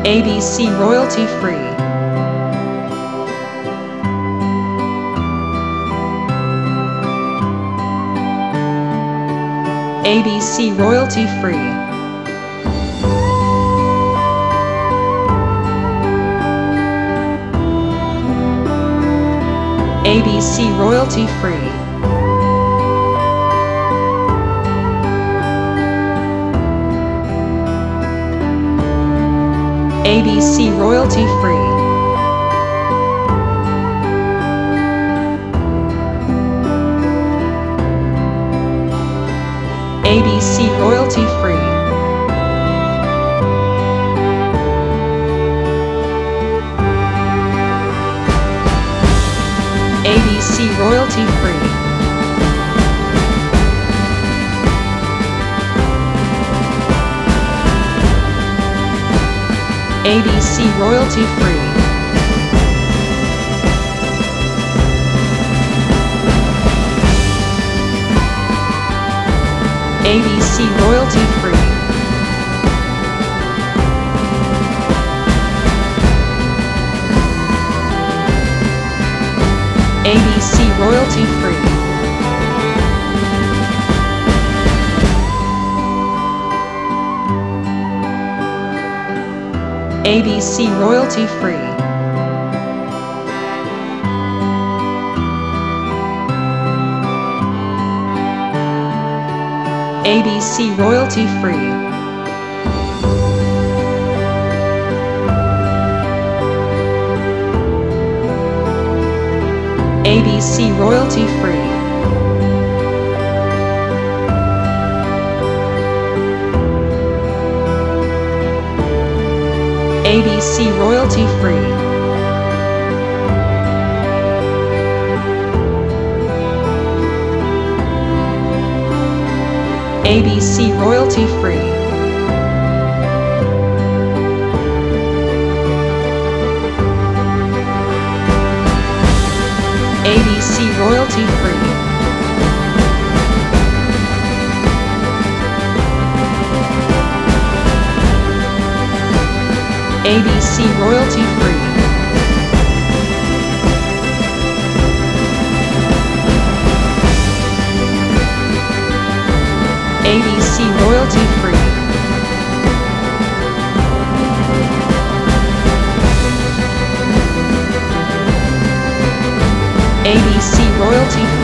ABC royalty free. ABC royalty free. ABC royalty free. ABC royalty free. ABC royalty free. ABC royalty free. ABC royalty free. ABC royalty free. ABC royalty free. ABC royalty free. ABC royalty free. ABC royalty free. ABC royalty free. ABC royalty free. ABC royalty free. ABC royalty free. ABC royalty free. ABC royalty free.